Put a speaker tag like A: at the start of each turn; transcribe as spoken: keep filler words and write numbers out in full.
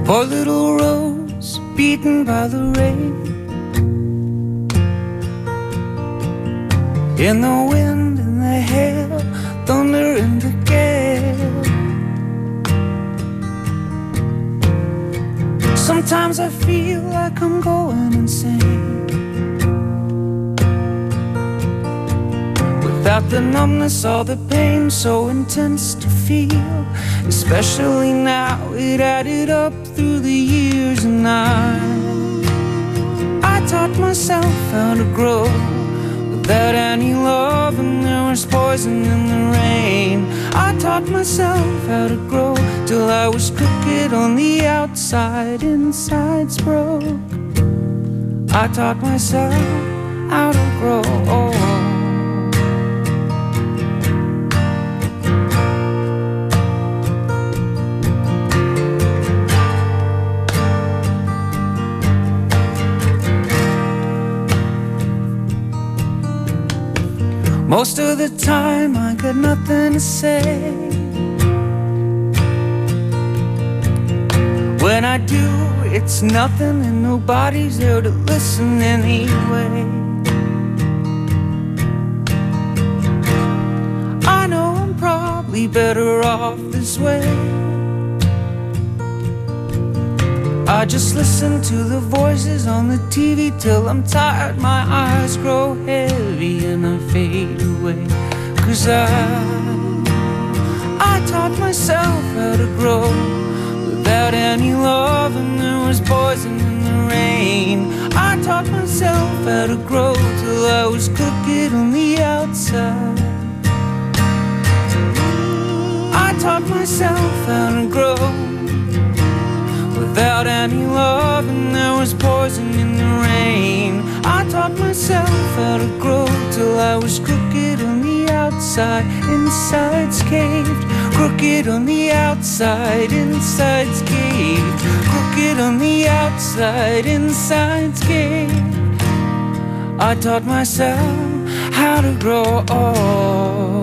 A: Poor little rose, beaten by the rain, in the wind and the hail, thunder and the gale. Sometimes I feel like I'm going insane, without the numbness or the pain so intense to feel. Especially now, it added up through the years. And I I taught myself how to grow without any love, and there was poison in the rain. I taught myself how to grow till I was crooked on the outside, inside's broke. I taught myself how to grow. Most of the time I got nothing to say. When I do, it's nothing and nobody's there to listen anyway. I know I'm probably better off this way. I just listen to the voices on the T V till I'm tired, my eyes grow heavy and I fade away. Cause I, I taught myself how to grow without any love, and there was poison in the rain. I taught myself how to grow till I was crooked on the outside. I taught myself how to grow without any love, and there was poison in the rain. I taught myself how to grow till I was crooked on the outside, inside's caved. Crooked on the outside, inside's caved. Crooked on the outside, inside's caved. I taught myself how to grow.